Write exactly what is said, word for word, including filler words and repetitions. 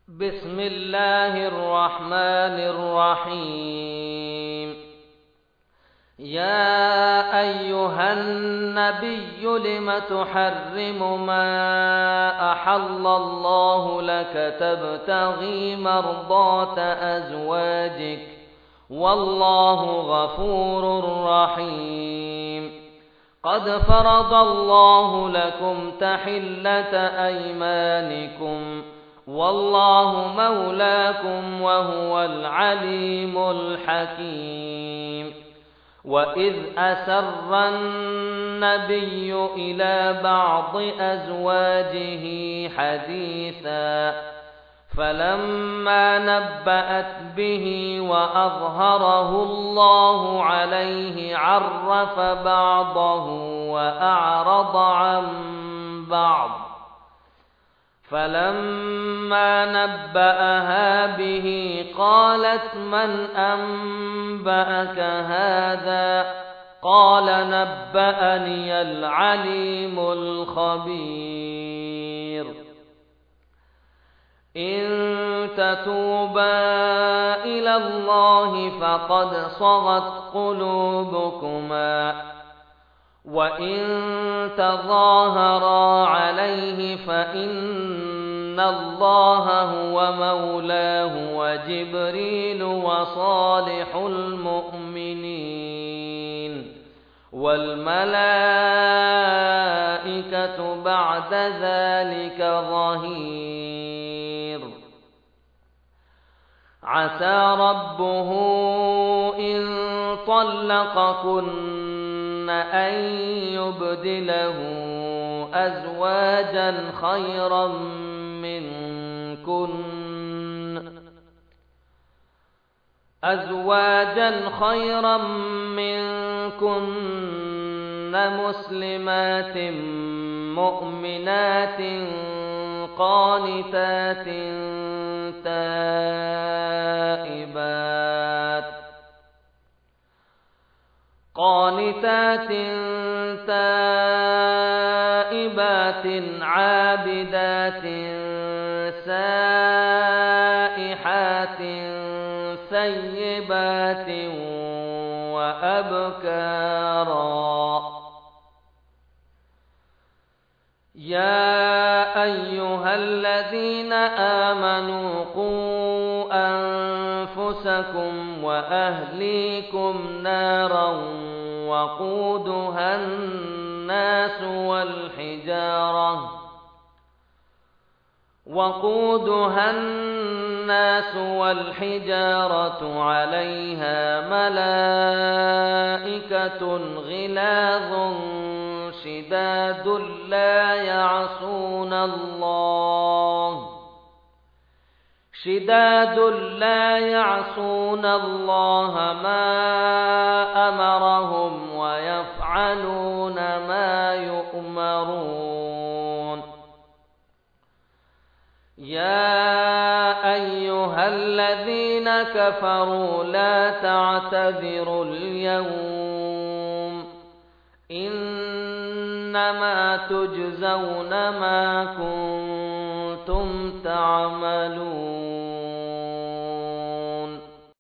بسم الله الرحمن الرحيم. يا أيها النبي لم تحرم ما أحل الله لك تبتغي مرضات أزواجك والله غفور رحيم. قد فرض الله لكم تحلة أيمانكم والله مولاكم وهو العليم الحكيم. وإذ أسر النبي إلى بعض أزواجه حديثا فلما نبأت به وأظهره الله عليه عرف بعضه وأعرض عن بعض. فلما نبأها به قالت من أنبأك هذا؟ قال نبأني العليم الخبير. إن تتوبا إلى الله فقد صغت قلوبكما وإن تظاهرا عليه فإن الله هو مولاه وجبريل وصالح المؤمنين والملائكة بعد ذلك ظهير. عسى ربه إن طلقكن أن يبدله أزواجا خيرا منكن أزواجا خيرا منكن مسلمات مؤمنات قانتات تائبات قانتات تائبات عابدات سائحات ثيبات وأبكارا. يا أيها الذين آمنوا قوا أنفسكم وأهليكم نارا وقودها الناس والحجارة وقودها الناس والحجارة عليها ملائكة غلاظ شداد لا يعصون الله شداد لا يعصون الله ما أمرهم ويفعلون ما يؤمرون. يا أيها الذين كفروا لا تعتذروا اليوم إنما تجزون ما كنتم تعملون.